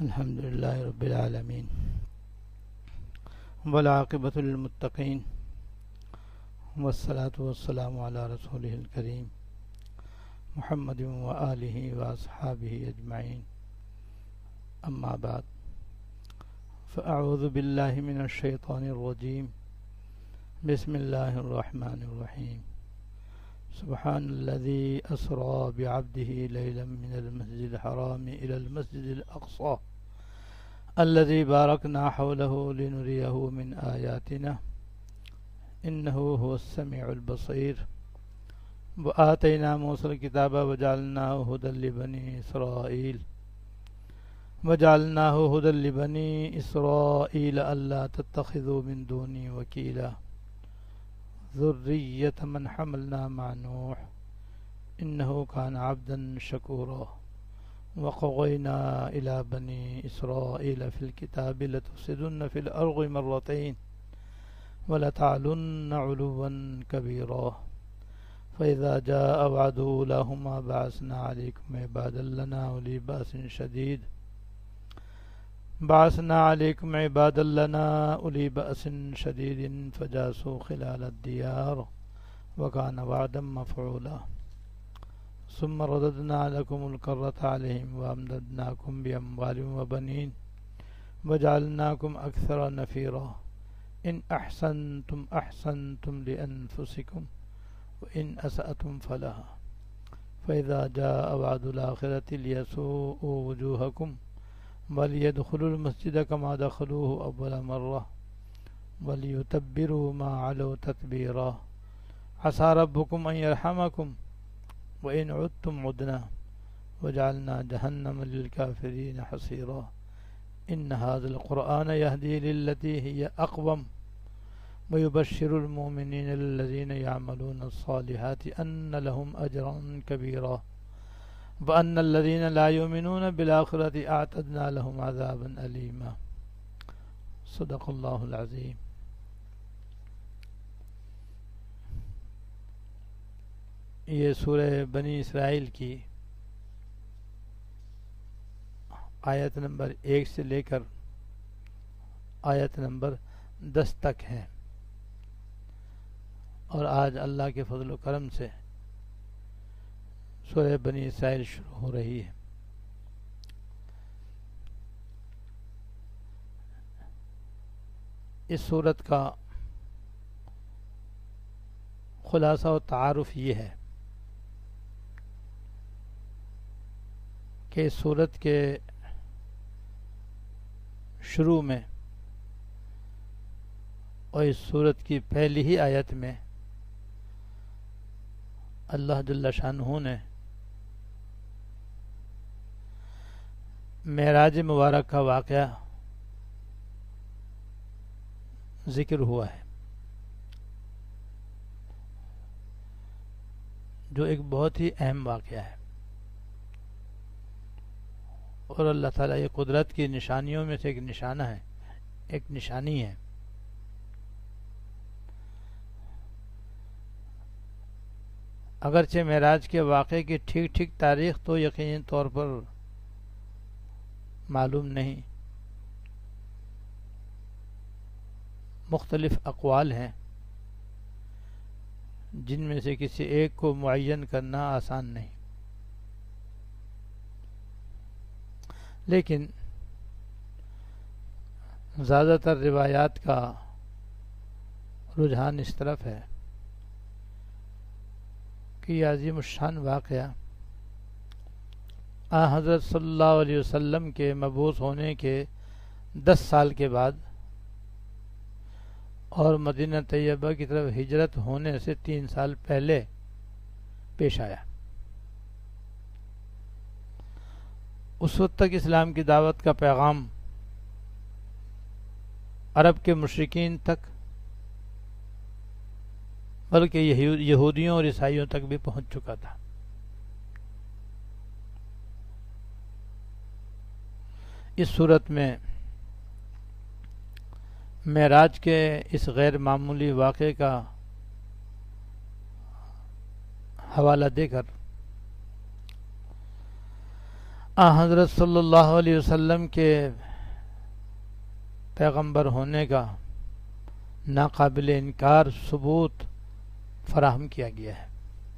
الحمد لله رب العالمين والعاقبة للمتقين والصلاة والسلام على رسوله الكريم محمد وآله وأصحابه أجمعين أما بعد فأعوذ بالله من الشيطان الرجيم بسم الله الرحمن الرحيم سبحان الذي أسرى بعبده ليلا من المسجد الحرام إلى المسجد الأقصى الذي باركنا حوله لنريه من آياتنا إنه هو السميع البصير وآتينا موسى الكتاب وجعلناه هدى لبني إسرائيل ألا تتخذوا من دوني وكيلا ذرية من حملنا مع نوح إنه كان عبدا شكورا وقضينا إلى بني إسرائيل في الكتاب لتفسدن في الأرض مرتين ولتعلن علوا كبيرا فإذا جاء وعد أولاهما بعثنا عليكم عبادا لنا أولي بأس شديد فجاسوا خلال الديار وكان وعدا مفعولا ثم رددنا لكم الكرة عليهم وأمددناكم بأموال وبنين وجعلناكم أكثر نفيرا إن أحسنتم أحسنتم لأنفسكم وإن أسأتم فلها فإذا جاء وعد الآخرة ليسوءوا وجوهكم وليدخلوا المسجد كما دخلوه أول مرة وليتبروا ما علوا تتبيرا عسى ربكم أن يرحمكم وإن عدتم عدنا وجعلنا جهنم للكافرين حصيرا إن هذا القرآن يهدي للتي هي أقوم ويبشر المؤمنين الذين يعملون الصالحات أن لهم أجرا كبيرا وأن الذين لا يؤمنون بالآخرة أعتدنا لهم عذابا أليما صدق الله العظيم. یہ سورہ بنی اسرائیل کی آیت نمبر 1 سے لے کر آیت نمبر 10 تک ہے، اور آج اللہ کے فضل و کرم سے سورہ بنی اسرائیل شروع ہو رہی ہے۔ اس سورت کا خلاصہ و تعارف یہ ہے کہ اس سورت کے شروع میں اور اس سورت کی پہلی ہی آیت میں اللہ جل شانہ نے معراج مبارک کا واقعہ ذکر ہوا ہے، جو ایک بہت ہی اہم واقعہ ہے، اور اللہ تعالیٰ یہ قدرت کی نشانیوں میں سے ایک نشانہ ہے، ایک نشانی ہے۔ اگرچہ معراج کے واقعے کی ٹھیک تاریخ تو یقینی طور پر معلوم نہیں، مختلف اقوال ہیں جن میں سے کسی ایک کو معین کرنا آسان نہیں، لیکن زیادہ تر روایات کا رجحان اس طرف ہے کہ یہ عظیم الشان واقعہ حضرت صلی اللہ علیہ وسلم کے مبعوث ہونے کے 10 سال کے بعد اور مدینہ طیبہ کی طرف ہجرت ہونے سے 3 سال پہلے پیش آیا۔ اس وقت تک اسلام کی دعوت کا پیغام عرب کے مشرکین تک بلکہ یہودیوں اور عیسائیوں تک بھی پہنچ چکا تھا۔ اس صورت میں معراج کے اس غیر معمولی واقعے کا حوالہ دے کر حضرت صلی اللہ علیہ وسلم کے پیغمبر ہونے کا ناقابل انکار ثبوت فراہم کیا گیا ہے،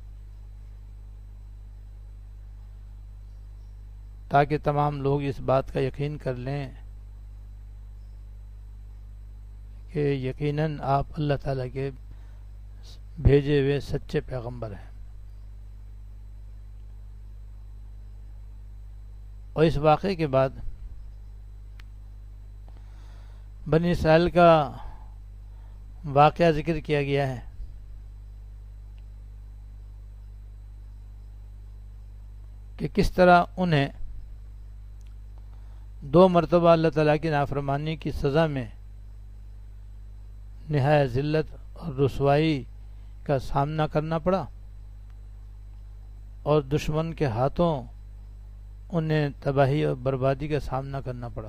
تاکہ تمام لوگ اس بات کا یقین کر لیں کہ یقیناً آپ اللہ تعالیٰ کے بھیجے ہوئے سچے پیغمبر ہیں۔ اور اس واقعے کے بعد بنی اسرائیل کا واقعہ ذکر کیا گیا ہے کہ کس طرح انہیں 2 مرتبہ اللہ تعالیٰ کی نافرمانی کی سزا میں نہایت ذلت اور رسوائی کا سامنا کرنا پڑا، اور دشمن کے ہاتھوں انہیں تباہی اور بربادی کا سامنا کرنا پڑا۔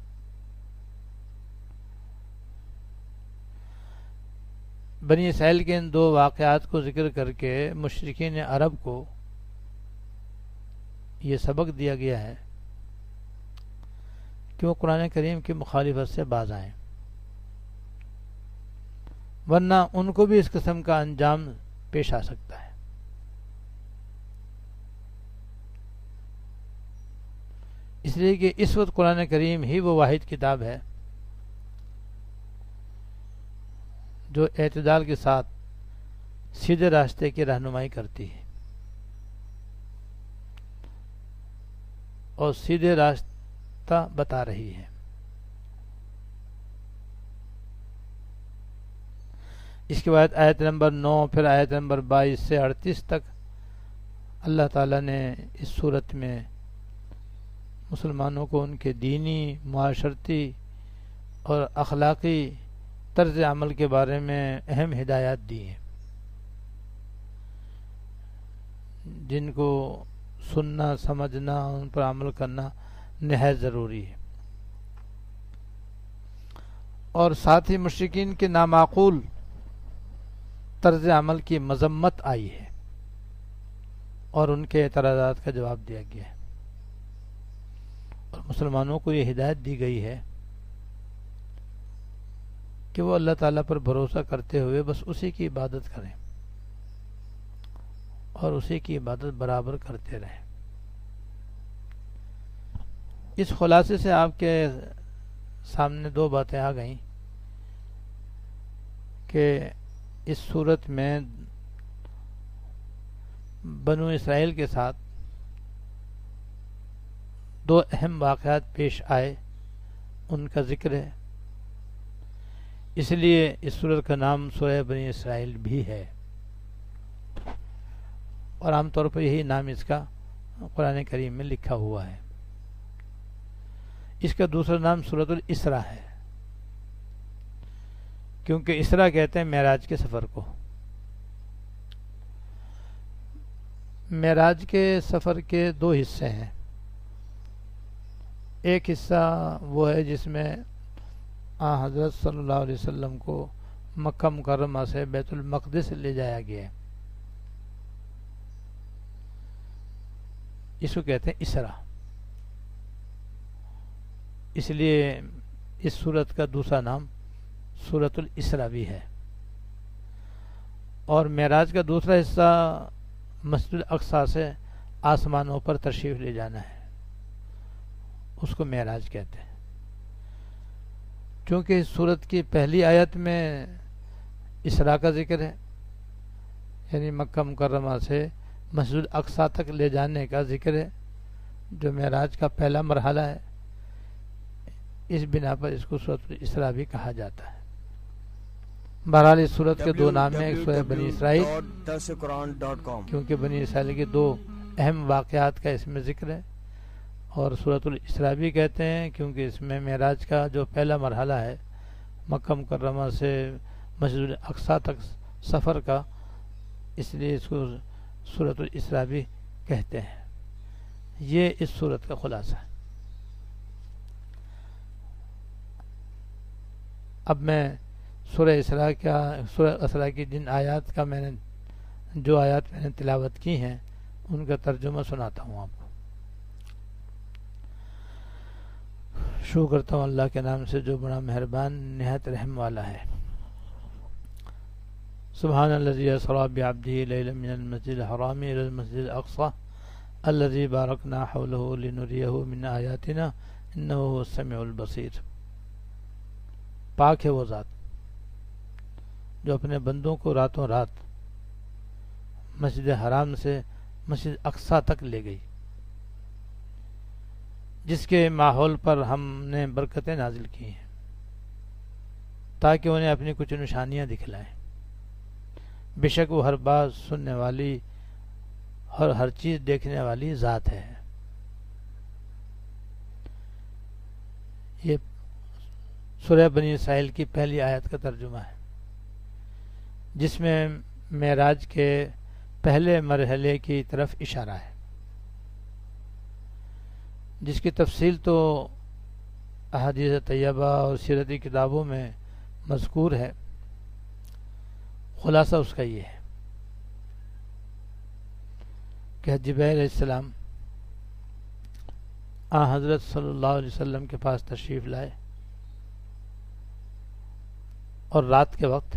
بنی اسرائیل کے ان 2 واقعات کو ذکر کر کے مشرکین عرب کو یہ سبق دیا گیا ہے کہ وہ قرآن کریم کی مخالفت سے باز آئیں، ورنہ ان کو بھی اس قسم کا انجام پیش آ سکتا ہے۔ اس لیے کہ اس وقت قرآن کریم ہی وہ واحد کتاب ہے جو اعتدال کے ساتھ سیدھے راستے کی رہنمائی کرتی ہے اور سیدھے راستہ بتا رہی ہے۔ اس کے بعد آیت نمبر 9 پھر آیت نمبر 22 سے 38 تک اللہ تعالیٰ نے اس صورت میں مسلمانوں کو ان کے دینی، معاشرتی اور اخلاقی طرز عمل کے بارے میں اہم ہدایات دی ہیں، جن کو سننا، سمجھنا، ان پر عمل کرنا نہایت ضروری ہے۔ اور ساتھ ہی مشرکین کے نامعقول طرز عمل کی مذمت آئی ہے اور ان کے اعتراضات کا جواب دیا گیا ہے، اور مسلمانوں کو یہ ہدایت دی گئی ہے کہ وہ اللہ تعالیٰ پر بھروسہ کرتے ہوئے بس اسی کی عبادت کریں اور اسی کی عبادت برابر کرتے رہیں۔ اس خلاصے سے آپ کے سامنے 2 باتیں آ گئیں کہ اس صورت میں بنو اسرائیل کے ساتھ 2 اہم واقعات پیش آئے، ان کا ذکر ہے، اس لیے اس سورت کا نام سورہ بنی اسرائیل بھی ہے، اور عام طور پر یہی نام اس کا قرآن کریم میں لکھا ہوا ہے۔ اس کا دوسرا نام سورۃ الاسراء ہے، کیونکہ اسراء کہتے ہیں معراج کے سفر کو۔ معراج کے سفر کے 2 حصے ہیں، ایک حصہ وہ ہے جس میں حضرت صلی اللہ علیہ وسلم کو مکہ مکرمہ سے بیت المقدس لے جایا گیا ہے، اس کو کہتے ہیں اسراء، اس لیے اس سورت کا دوسرا نام سورۃ الاسراء بھی ہے۔ اور معراج کا دوسرا حصہ مسجد الاقصی سے آسمانوں پر تشریف لے جانا ہے، اس کو معراج کہتے ہیں۔ چونکہ اس سورت کی پہلی آیت میں اسراء کا ذکر ہے، یعنی مکہ مکرمہ سے مسجد الاقصی تک لے جانے کا ذکر ہے، جو معراج کا پہلا مرحلہ ہے، اس بنا پر اس کو سورۃ الاسراء بھی کہا جاتا ہے۔ بہرحال اس سورت کے 2 نام ہیں، ایک سورہ بنی اسرائیل، کیونکہ بنی اسرائیل کے 2 اہم واقعات کا اس میں ذکر ہے، اور سورۃ الاسراء بھی کہتے ہیں کیونکہ اس میں معراج کا جو پہلا مرحلہ ہے مکہ مکرمہ سے مسجد الاقصی تک سفر کا، اس لیے اس کو سورۃ الاسراء بھی کہتے ہیں۔ یہ اس سورت کا خلاصہ ہے۔ اب میں سورہ اسراء کی جن آیات کا جو آیات میں نے تلاوت کی ہیں ان کا ترجمہ سناتا ہوں آپ کو۔ شروع کرتا ہوں اللہ کے نام سے جو بڑا مہربان نہایت رحم والا ہے۔ سبحان الذی اسری بعبدہ لیلا من المسجد الحرام الی المسجد الاقصی الذی بارکنا حولہ لنریہ من آیاتنا انہ هو السمیع البصیر۔ پاک ہے وہ ذات جو اپنے بندوں کو راتوں رات مسجد حرام سے مسجد اقصی تک لے گئی، جس کے ماحول پر ہم نے برکتیں نازل کی ہیں تاکہ انہیں اپنی کچھ نشانیاں دکھلائیں۔ بے شک وہ ہر بات سننے والی اور ہر چیز دیکھنے والی ذات ہے۔ یہ سورہ بنی اسرائیل کی پہلی آیت کا ترجمہ ہے، جس میں معراج کے پہلے مرحلے کی طرف اشارہ ہے، جس کی تفصیل تو احادیث طیبہ اور سیرتی کتابوں میں مذکور ہے۔ خلاصہ اس کا یہ ہے کہ جبرائیل علیہ السلام حضرت صلی اللہ علیہ وسلم کے پاس تشریف لائے اور رات کے وقت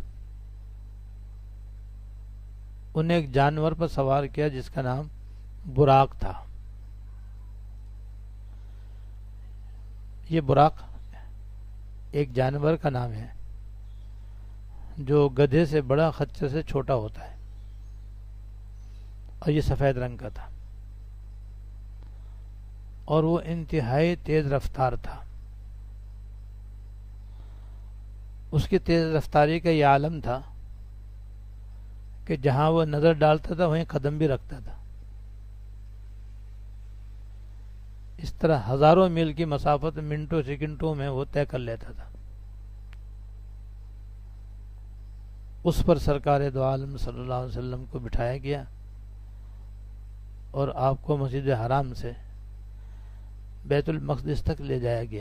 انہیں ایک جانور پر سوار کیا جس کا نام براق تھا۔ یہ براق ایک جانور کا نام ہے جو گدھے سے بڑا، خچر سے چھوٹا ہوتا ہے، اور یہ سفید رنگ کا تھا اور وہ انتہائی تیز رفتار تھا۔ اس کی تیز رفتاری کا یہ عالم تھا کہ جہاں وہ نظر ڈالتا تھا وہیں قدم بھی رکھتا تھا۔ اس طرح ہزاروں میل کی مسافت منٹوں سیکنڈوں میں وہ طے کر لیتا تھا۔ اس پر سرکار دو عالم صلی اللہ علیہ وسلم کو بٹھایا گیا اور آپ کو مسجد حرام سے بیت المقدس تک لے جایا گیا۔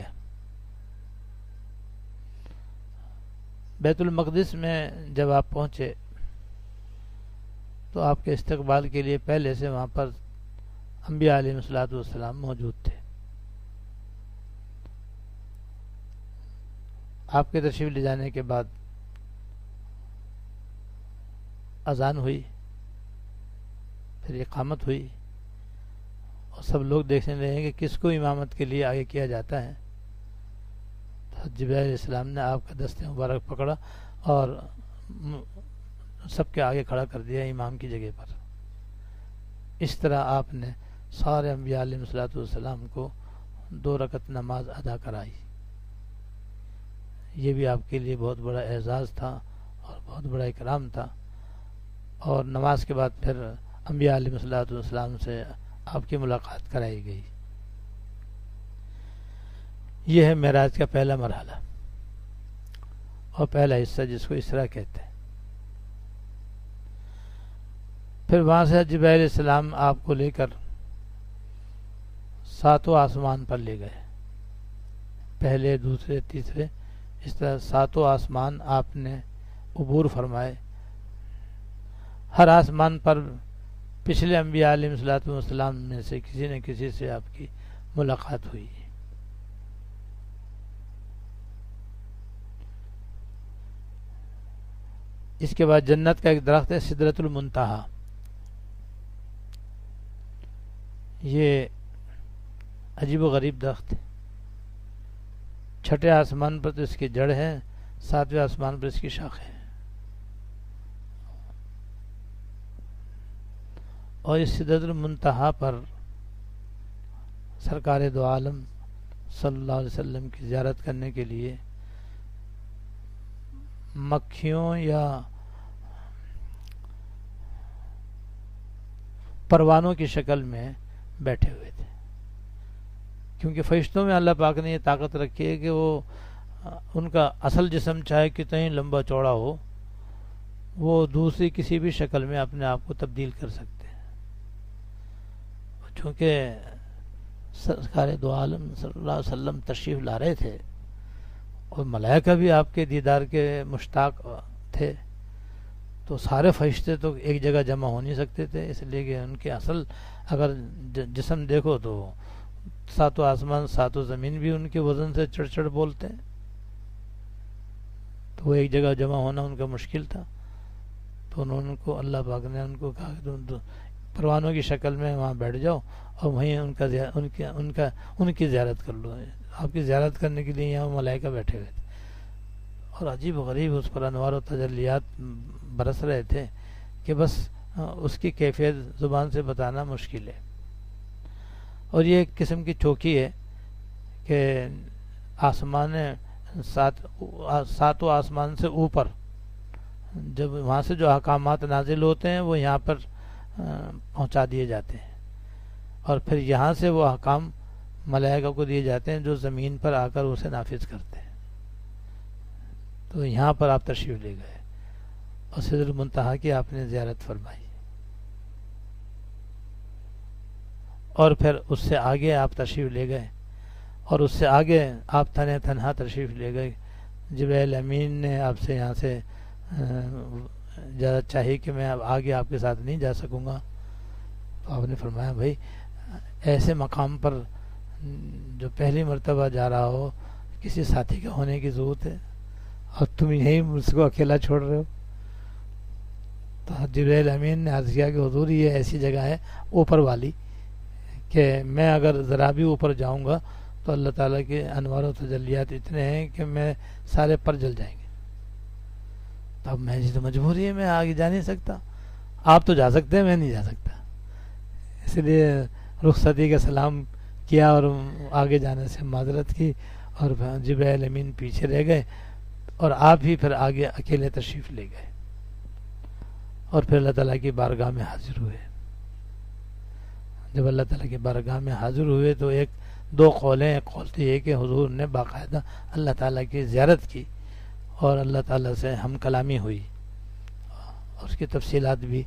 بیت المقدس میں جب آپ پہنچے تو آپ کے استقبال کے لیے پہلے سے وہاں پر انبیاء علیہ الصلوۃ والسلام موجود تھے۔ آپ کے تشریف لے جانے کے بعد اذان ہوئی، پھر اقامت ہوئی اور سب لوگ دیکھنے لگے کہ کس کو امامت کے لیے آگے کیا جاتا ہے۔ تو جبرائیل علیہ السلام نے آپ کا دست مبارک پکڑا اور سب کے آگے کھڑا کر دیا امام کی جگہ پر۔ اس طرح آپ نے سارے انبیاء علیہ الصلوۃ والسلام کو 2 رکعت نماز ادا کرائی۔ یہ بھی آپ کے لیے بہت بڑا اعزاز تھا اور بہت بڑا اکرام تھا۔ اور نماز کے بعد پھر انبیاء علیہ الصلوۃ والسلام سے آپ کی ملاقات کرائی گئی۔ یہ ہے معراج کا پہلا مرحلہ اور پہلا حصہ، جس کو اسراء کہتے ہیں۔ پھر وہاں سے جبرائیل علیہ السلام آپ کو لے کر 7 آسمان پر لے گئے، پہلے، دوسرے، تیسرے، اس طرح 7 آسمان آپ نے عبور فرمائے۔ ہر آسمان پر پچھلے انبیاء علیہ الصلوۃ والسلام میں سے کسی نہ کسی سے آپ کی ملاقات ہوئی۔ اس کے بعد جنت کا ایک درخت ہے سدرۃ المنتہا۔ یہ عجیب و غریب درخت ہے۔ 6 آسمان پر تو اس کی جڑ ہے، 7ویں آسمان پر اس کی شاخ ہے۔ اور اس سدرۃ المنتہا پر سرکار دو عالم صلی اللہ علیہ وسلم کی زیارت کرنے کے لیے مکھیوں یا پروانوں کی شکل میں بیٹھے ہوئے تھے، کیونکہ فرشتوں میں اللہ پاک نے یہ طاقت رکھی ہے کہ وہ ان کا اصل جسم چاہے کتنا ہی لمبا چوڑا ہو، وہ دوسری کسی بھی شکل میں اپنے آپ کو تبدیل کر سکتے ہیں۔ چونکہ سرکار دو عالم صلی اللہ علیہ وسلم تشریف لا رہے تھے اور ملائکہ بھی آپ کے دیدار کے مشتاق تھے، تو سارے فرشتے تو ایک جگہ جمع ہو نہیں سکتے تھے، اس لیے کہ ان کے اصل اگر جسم دیکھو تو ساتوں آسمان ساتوں زمین بھی ان کے وزن سے چڑھ چڑھ بولتے ہیں، تو وہ ایک جگہ جمع ہونا ان کا مشکل تھا، تو انہوں کو اللہ پاک نے ان کو کہا کہ تم پروانوں کی شکل میں وہاں بیٹھ جاؤ اور وہیں ان کی زیارت کر لو. آپ کی زیارت کرنے کے لیے یہاں ملائکہ بیٹھے ہوئے تھے، اور عجیب و غریب اس پر انوار و تجلیات برس رہے تھے کہ بس اس کی کیفیت زبان سے بتانا مشکل ہے. اور یہ ایک قسم کی چوکی ہے کہ آسمان ساتوں آسمان سے اوپر جب وہاں سے جو احکامات نازل ہوتے ہیں وہ یہاں پر پہنچا دیے جاتے ہیں، اور پھر یہاں سے وہ احکام ملائکہ کو دیے جاتے ہیں جو زمین پر آ کر اسے نافذ کرتے ہیں. تو یہاں پر آپ تشریف لے گئے اور سدرۃ المنتہا کی آپ نے زیارت فرمائی، اور پھر اس سے آگے آپ تشریف لے گئے، اور اس سے آگے آپ تنہا تشریف لے گئے. جبرائیل امین نے آپ سے یہاں سے اجازت چاہیے کہ میں اب آگے آپ کے ساتھ نہیں جا سکوں گا. تو آپ نے فرمایا بھائی ایسے مقام پر جو پہلی مرتبہ جا رہا ہو کسی ساتھی کا ہونے کی ضرورت ہے، اور تم یہیں مجھ کو اکیلا چھوڑ رہے ہو. تو جبرائیل امین نے عرض کیا کہ حضور یہ ایسی جگہ ہے اوپر والی کہ میں اگر ذرا بھی اوپر جاؤں گا تو اللہ تعالیٰ کے انوار و تجلیات اتنے ہیں کہ میں سارے پر جل جائیں گے. تو اب میں تو مجبوری ہے، میں آگے جا نہیں سکتا. آپ تو جا سکتے ہیں، میں نہیں جا سکتا. اس لیے رخصتی کا سلام کیا اور آگے جانے سے معذرت کی، اور جبرائیل امین پیچھے رہ گئے اور آپ ہی پھر آگے اکیلے تشریف لے گئے، اور پھر اللہ تعالیٰ کی بارگاہ میں حاضر ہوئے. جب اللہ تعالیٰ کی بارگاہ میں حاضر ہوئے تو دو قولیں. ایک قول تو یہ کہ حضور نے باقاعدہ اللہ تعالیٰ کی زیارت کی اور اللہ تعالیٰ سے ہم کلامی ہوئی، اور اس کی تفصیلات بھی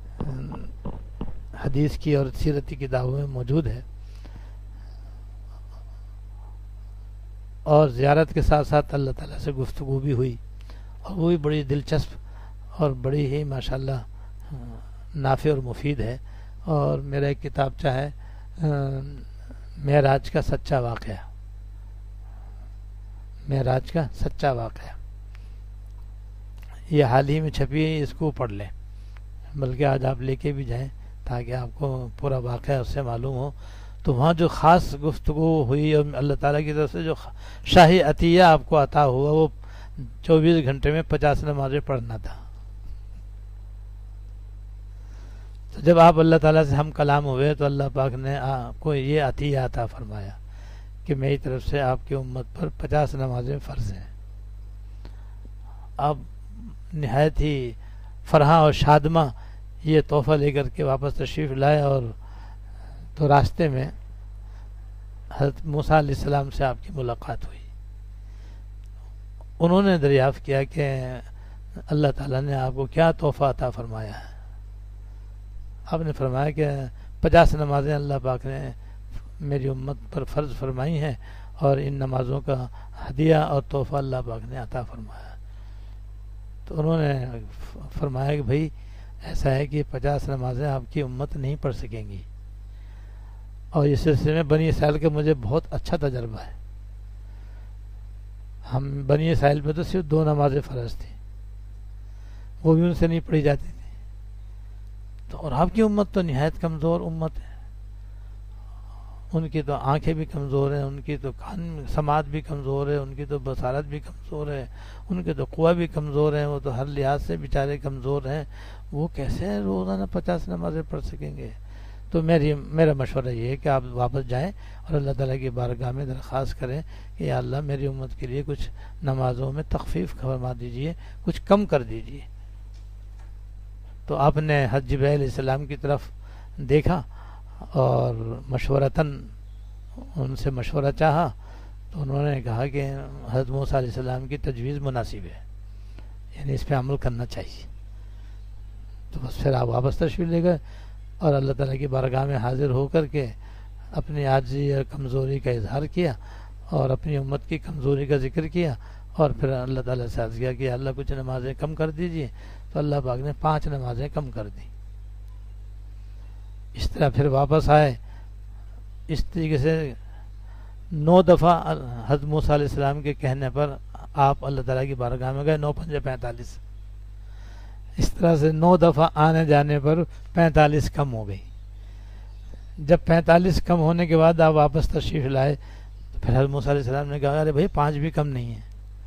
حدیث کی اور سیرتی کتابوں میں موجود ہے. اور زیارت کے ساتھ ساتھ اللہ تعالیٰ سے گفتگو بھی ہوئی، اور وہ بھی بڑی دلچسپ اور بڑی ہی ماشاءاللہ نافع اور مفید ہے. اور میرا ایک کتابچہ ہے معراج کا سچا واقعہ، معراج کا سچا واقعہ. یہ حال ہی میں چھپی ہے، اس کو پڑھ لیں، بلکہ آج آپ لے کے بھی جائیں تاکہ آپ کو پورا واقعہ اس سے معلوم ہو. تو وہاں جو خاص گفتگو ہوئی اور اللہ تعالیٰ کی طرف سے جو شاہی عطیہ آپ کو عطا ہوا وہ 24 گھنٹے میں 50 نمازیں پڑھنا تھا. تو جب آپ اللہ تعالیٰ سے ہم کلام ہوئے تو اللہ پاک نے آپ کو یہ عطیہ عطا فرمایا کہ میری طرف سے آپ کی امت پر 50 نمازیں فرض ہیں. آپ نہایت ہی فرحاں اور شادماں یہ تحفہ لے کر کے واپس تشریف لائے، اور تو راستے میں حضرت موسیٰ علیہ السلام سے آپ کی ملاقات ہوئی. انہوں نے دریافت کیا کہ اللہ تعالیٰ نے آپ کو کیا تحفہ عطا فرمایا ہے. آپ نے فرمایا کہ 50 نمازیں اللہ پاک نے میری امت پر فرض فرمائی ہیں، اور ان نمازوں کا ہدیہ اور تحفہ اللہ پاک نے عطا فرمایا. تو انہوں نے فرمایا کہ بھائی ایسا ہے کہ 50 نمازیں آپ کی امت نہیں پڑھ سکیں گی، اور اس سلسلے میں بنی اسرائیل کا مجھے بہت اچھا تجربہ ہے. ہم بنی اسرائیل پہ تو صرف 2 نمازیں فرض تھیں، وہ بھی ان سے نہیں پڑھی جاتی تھی. تو اور آپ کی امت تو نہایت کمزور امت ہے، ان کی تو آنکھیں بھی کمزور ہیں، ان کی تو کان سماعت بھی کمزور ہے، ان کی تو بصارت بھی کمزور ہے، ان کے تو قوہ بھی کمزور ہیں، وہ تو ہر لحاظ سے بیچارے کمزور ہیں. وہ کیسے روزانہ 50 نمازیں پڑھ سکیں گے؟ تو میرا مشورہ یہ ہے کہ آپ واپس جائیں اور اللہ تعالیٰ کی بارگاہ میں درخواست کریں کہ یا اللہ میری امت کے لیے کچھ نمازوں میں تخفیف فرما دیجئے، کچھ کم کر دیجئے. تو آپ نے حضرت جبرائیل علیہ السلام کی طرف دیکھا اور مشورتاً ان سے مشورہ چاہا. تو انہوں نے کہا کہ حضرت موسیٰ علیہ السلام کی تجویز مناسب ہے، یعنی اس پہ عمل کرنا چاہیے. تو بس پھر آپ واپس تشریف لے گئے اور اللہ تعالیٰ کی بارگاہ میں حاضر ہو کر کے اپنی عاجزی اور کمزوری کا اظہار کیا اور اپنی امت کی کمزوری کا ذکر کیا، اور پھر اللہ تعالیٰ سے عرض کیا کہ اللہ کچھ نمازیں کم کر دیجیے. تو اللہ پاک نے 5 نمازیں کم کر دی. اس طرح پھر واپس آئے اس طریقے سے 9 دفعہ حضرت موسیٰ علیہ السلام کے کہنے پر آپ اللہ تعالیٰ کی بارگاہ میں گئے، 9 پنجے 45، اس طرح سے 9 دفعہ آنے جانے پر 45 کم ہو گئی۔ جب 45 کم ہونے کے بعد آپ واپس تشریف لائے تو پھر حضرت موسیٰ علیہ السلام نے کہا ارے بھائی 5 بھی کم نہیں ہے،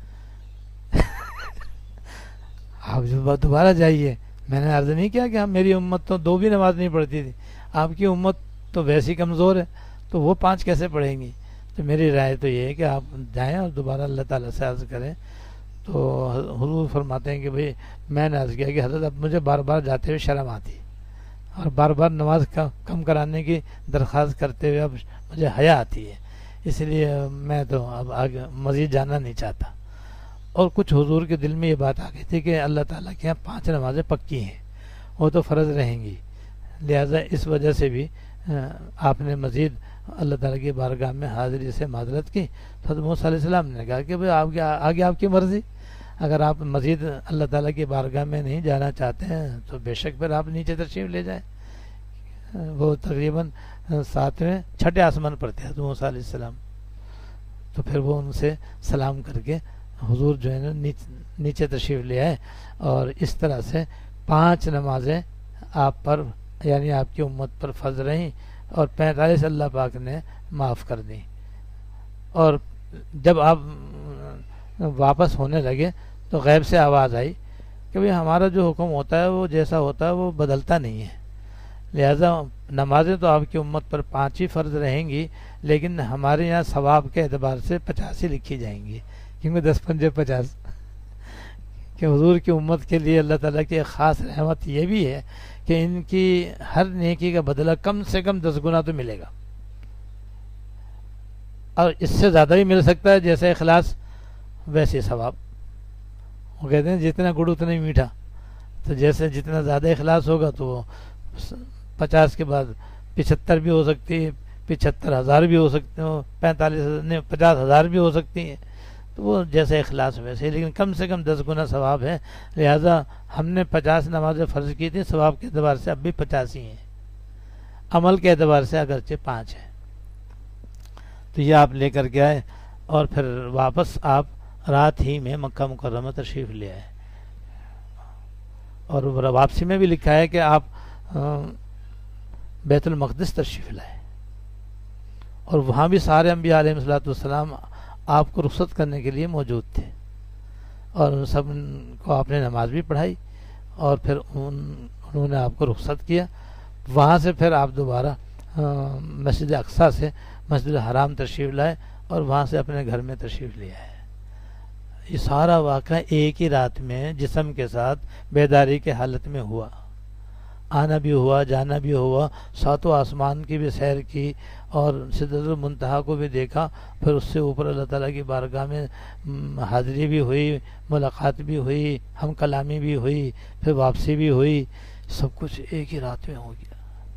آپ جو دوبارہ جائیے۔ میں نے عرض نہیں کیا کہ میری امت تو 2 بھی نماز نہیں پڑھتی تھی، آپ کی امت تو ویسی کمزور ہے تو وہ 5 کیسے پڑھیں گی؟ تو میری رائے تو یہ ہے کہ آپ جائیں اور دوبارہ اللہ تعالیٰ سے عرض کریں۔ تو حضور فرماتے ہیں کہ بھئی میں نے عرض کیا کہ حضرت اب مجھے بار بار جاتے ہوئے شرم آتی اور بار بار نماز کم کرانے کی درخواست کرتے ہوئے اب مجھے حیا آتی ہے، اس لیے میں تو اب آگے مزید جانا نہیں چاہتا۔ اور کچھ حضور کے دل میں یہ بات آ گئی تھی کہ اللہ تعالیٰ کے یہاں 5 نمازیں پکی ہیں، وہ تو فرض رہیں گی، لہذا اس وجہ سے بھی آپ نے مزید اللہ تعالیٰ کی بارگاہ میں حاضری سے معذرت کی۔ تو حضرت موسیٰ علیہ السلام نے کہا کہ بھئی آگے آپ کی مرضی، اگر آپ مزید اللہ تعالیٰ کی بارگاہ میں نہیں جانا چاہتے ہیں تو بے شک پھر آپ نیچے تشریف لے جائیں۔ وہ تقریباً 7ویں 6ٹھے آسمان پر تھے حضرت موسیٰ علیہ السلام، تو پھر وہ ان سے سلام کر کے حضور جو ہے نا نیچے تشریف لے آئے، اور اس طرح سے 5 نمازیں آپ پر یعنی آپ کی امت پر فرض رہیں اور 45 اللہ پاک نے معاف کر دیں۔ اور جب آپ واپس ہونے لگے تو غیب سے آواز آئی کہ بھئی ہمارا جو حکم ہوتا ہے وہ جیسا ہوتا ہے وہ بدلتا نہیں ہے، لہذا نمازیں تو آپ کی امت پر 5 ہی فرض رہیں گی، لیکن ہمارے یہاں ثواب کے اعتبار سے 85 لکھی جائیں گی، کیونکہ 10 پنجے 50 کہ حضور کی امت کے لیے اللہ تعالیٰ کی ایک خاص رحمت یہ بھی ہے کہ ان کی ہر نیکی کا بدلہ کم سے کم 10 گنا تو ملے گا، اور اس سے زیادہ بھی مل سکتا ہے، جیسے اخلاص ویسے ثواب۔ وہ کہتے ہیں جتنا گڑ اتنا ہی میٹھا، تو جیسے جتنا زیادہ اخلاص ہوگا تو وہ 50 کے بعد 75 بھی ہو سکتی ہے، 75,000 بھی ہو سکتے ہیں، 50,000 بھی ہو سکتی ہیں، تو وہ جیسے اخلاص ویسے، لیکن کم سے کم 10 گنا ثواب ہے۔ لہذا ہم نے 50 نمازیں فرض کی تھی، ثواب کے اعتبار سے اب بھی 50 ہی ہیں، عمل کے اعتبار سے اگرچہ 5 ہے۔ تو یہ آپ لے کر کے آئے اور پھر واپس آپ رات ہی میں مکہ مکرمہ تشریف لے آئے، اور واپسی میں بھی لکھا ہے کہ آپ بیت المقدس تشریف لائے، اور وہاں بھی سارے انبیاء علیہ الصلوۃ والسلام آپ کو رخصت کرنے کے لیے موجود تھے، اور ان سب کو آپ نے نماز بھی پڑھائی، اور پھر انہوں نے آپ کو رخصت کیا۔ وہاں سے پھر آپ دوبارہ مسجد اقصیٰ سے مسجد الحرام تشریف لائے، اور وہاں سے اپنے گھر میں تشریف لے آئے۔ یہ سارا واقعہ ایک ہی رات میں جسم کے ساتھ بیداری کے حالت میں ہوا، آنا بھی ہوا، جانا بھی ہوا، 7 آسمان کی بھی سیر کی، اور سدرۃ المنتہا کو بھی دیکھا، پھر اس سے اوپر اللہ تعالیٰ کی بارگاہ میں حاضری بھی ہوئی، ملاقات بھی ہوئی، ہم کلامی بھی ہوئی، پھر واپسی بھی ہوئی، سب کچھ ایک ہی رات میں ہو گیا۔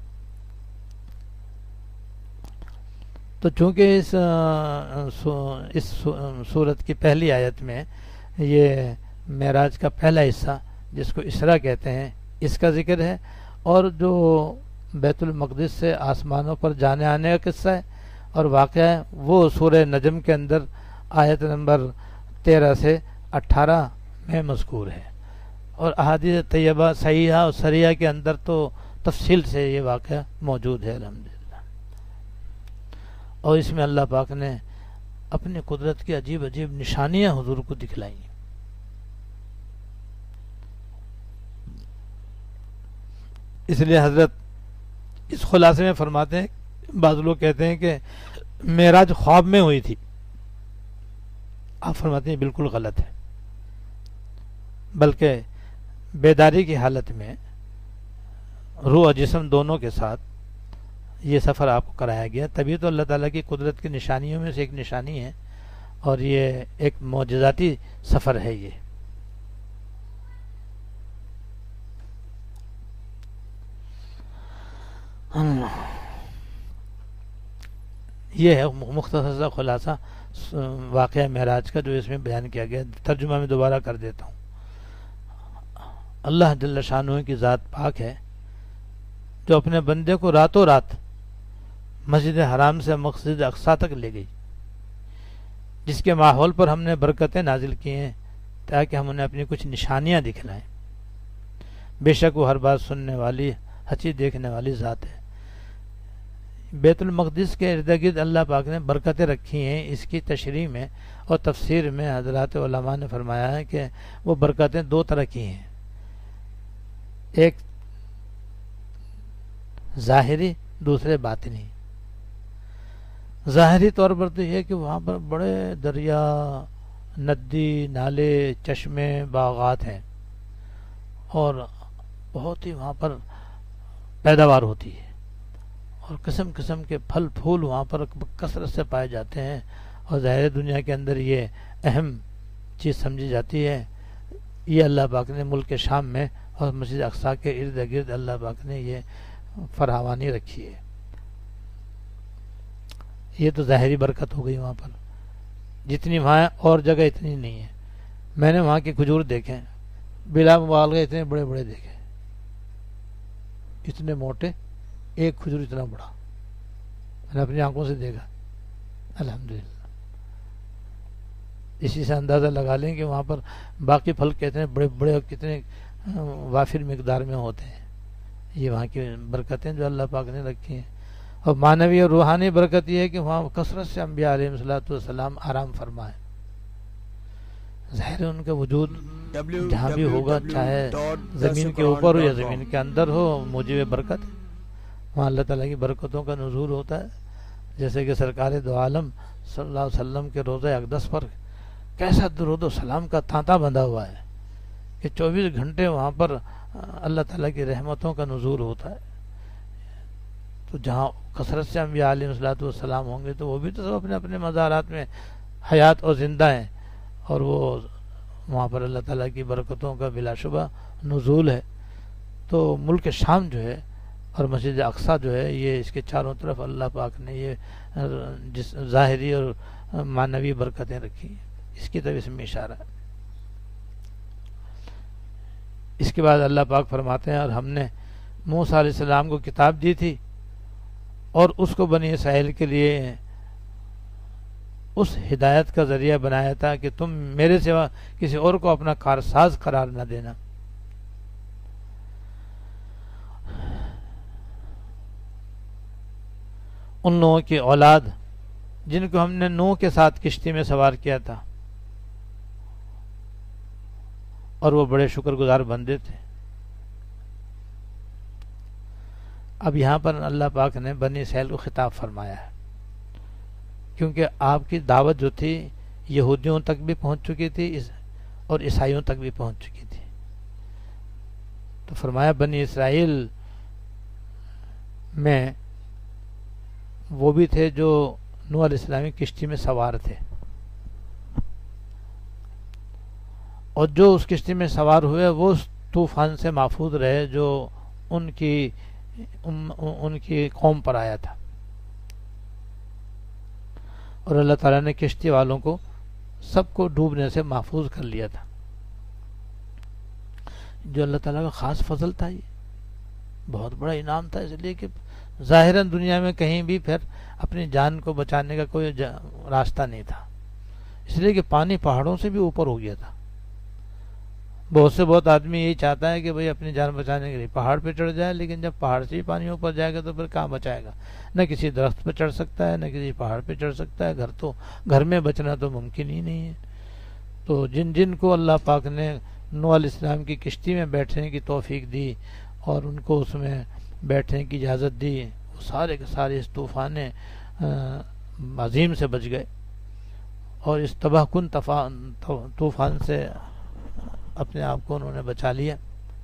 تو چونکہ اس سورت کی پہلی آیت میں یہ معراج کا پہلا حصہ جس کو اسراء کہتے ہیں اس کا ذکر ہے، اور جو بیت المقدس سے آسمانوں پر جانے آنے کا قصہ ہے اور واقعہ ہے وہ سورہ نجم کے اندر آیت نمبر 13 سے 18 میں مذکور ہے، اور احادیث طیبہ صحیحہ اور صریحہ کے اندر تو تفصیل سے یہ واقعہ موجود ہے الحمدللہ۔ اور اس میں اللہ پاک نے اپنی قدرت کی عجیب عجیب نشانیاں حضور کو دکھلائیں۔ اس لیے حضرت اس خلاصے میں فرماتے ہیں، بعض لوگ کہتے ہیں کہ معراج خواب میں ہوئی تھی، آپ فرماتے ہیں بالکل غلط ہے، بلکہ بیداری کی حالت میں روح اور جسم دونوں کے ساتھ یہ سفر آپ کو کرایا گیا، تبھی تو اللہ تعالیٰ کی قدرت کی نشانیوں میں سے ایک نشانی ہے، اور یہ ایک معجزاتی سفر ہے۔ یہ ہے مختصر سا خلاصہ واقعہ معراج کا جو اس میں بیان کیا گیا۔ ترجمہ میں دوبارہ کر دیتا ہوں۔ اللہ جل شانہ کی ذات پاک ہے جو اپنے بندے کو راتوں رات مسجد حرام سے مسجد اقصی تک لے گئی، جس کے ماحول پر ہم نے برکتیں نازل کی ہیں تاکہ ہم انہیں اپنی کچھ نشانیاں دکھلائیں۔ بے شک وہ ہر بات سننے والی، ہر چیز دیکھنے والی ذات ہے۔ بیت المقدس کے ارد گرد اللہ پاک نے برکتیں رکھی ہیں۔ اس کی تشریح میں اور تفسیر میں حضرات علماء نے فرمایا ہے کہ وہ برکتیں دو طرح کی ہیں، ایک ظاہری، دوسرے باطنی۔ ظاہری طور پر تو یہ کہ وہاں پر بڑے دریا، ندی، نالے، چشمے، باغات ہیں اور بہت ہی وہاں پر پیداوار ہوتی ہے اور قسم قسم کے پھل پھول وہاں پر کثرت سے پائے جاتے ہیں، اور ظاہر دنیا کے اندر یہ اہم چیز سمجھی جاتی ہے۔ یہ اللہ پاک نے ملک شام میں اور مسجد اقصی کے ارد گرد اللہ پاک نے یہ فراوانی رکھی ہے۔ یہ تو ظاہری برکت ہو گئی وہاں پر، جتنی وہاں اور جگہ اتنی نہیں ہے۔ میں نے وہاں کے کھجور دیکھے، بلا مبالغہ اتنے بڑے بڑے دیکھے، اتنے موٹے، ایک کھجور اتنا بڑا، میں نے اپنی آنکھوں سے دیکھا الحمدللہ۔ اسی سے اندازہ لگا لیں کہ وہاں پر باقی پھل کتنے بڑے بڑے اور کتنے وافر مقدار میں ہوتے ہیں۔ یہ وہاں کی برکتیں جو اللہ پاک نے رکھی ہیں۔ اور معنوی اور روحانی برکت یہ ہے کہ وہاں کثرت سے انبیاء علیہ السلام آرام فرمائے۔ ظاہر ان کا وجود جہاں بھی ہوگا، چاہے زمین کے اوپر ہو یا زمین کے اندر ہو، موجب برکت ہے۔ وہاں اللہ تعالیٰ کی برکتوں کا نزول ہوتا ہے، جیسے کہ سرکار دو عالم صلی اللہ علیہ وسلم کے روضہ اقدس پر کیسا درود و سلام کا تانتا بندھا ہوا ہے کہ 24 گھنٹے وہاں پر اللہ تعالیٰ کی رحمتوں کا نزول ہوتا ہے۔ تو جہاں کثرت سے انبیاء علیہ السلام ہوں گے تو وہ بھی تو سب اپنے اپنے مزارات میں حیات اور زندہ ہیں، اور وہ وہاں پر اللہ تعالیٰ کی برکتوں کا بلا شبہ نزول ہے۔ تو ملک شام جو ہے اور مسجد اقصی جو ہے، یہ اس کے چاروں طرف اللہ پاک نے یہ ظاہری اور معنوی برکتیں رکھی ہیں۔ اس کی طرف اس میں اشارہ ہے۔ اس کے بعد اللہ پاک فرماتے ہیں، اور ہم نے موسیٰ علیہ السلام کو کتاب دی تھی اور اس کو بنی اسرائیل کے لیے اس ہدایت کا ذریعہ بنایا تھا کہ تم میرے سوا کسی اور کو اپنا کارساز قرار نہ دینا۔ ان لوگوں کی اولاد جن کو ہم نے نوح کے ساتھ کشتی میں سوار کیا تھا، اور وہ بڑے شکر گزار بندے تھے۔ اب یہاں پر اللہ پاک نے بنی اسرائیل کو خطاب فرمایا ہے، کیونکہ آپ کی دعوت جو تھی یہودیوں تک بھی پہنچ چکی تھی اور عیسائیوں تک بھی پہنچ چکی تھی۔ تو فرمایا بنی اسرائیل میں وہ بھی تھے جو نوح علیہ السلام کی کشتی میں سوار تھے، اور جو اس کشتی میں سوار ہوئے وہ اس طوفان سے محفوظ رہے جو ان کی قوم پر آیا تھا، اور اللہ تعالیٰ نے کشتی والوں کو سب کو ڈوبنے سے محفوظ کر لیا تھا، جو اللہ تعالیٰ کا خاص فضل تھا۔ یہ بہت بڑا انعام تھا، اس لیے کہ ظاہراً دنیا میں کہیں بھی پھر اپنی جان کو بچانے کا کوئی راستہ نہیں تھا، اس لیے کہ پانی پہاڑوں سے بھی اوپر ہو گیا تھا۔ بہت آدمی یہی چاہتا ہے کہ بھئی اپنی جان بچانے کے لیے پہاڑ پہ چڑھ جائے، لیکن جب پہاڑ سے ہی پانی اوپر جائے گا تو پھر کہاں بچائے گا؟ نہ کسی درخت پہ چڑھ سکتا ہے، نہ کسی پہاڑ پہ چڑھ سکتا ہے، گھر میں بچنا تو ممکن ہی نہیں ہے۔ تو جن کو اللہ پاک نے نوح علیہ السلام کی کشتی میں بیٹھنے کی توفیق دی اور ان کو اس میں بیٹھنے کی اجازت دی، وہ سارے کے سارے اس طوفان عظیم سے بچ گئے اور اس تباہ کن طوفان سے اپنے آپ کو انہوں نے بچا لیا۔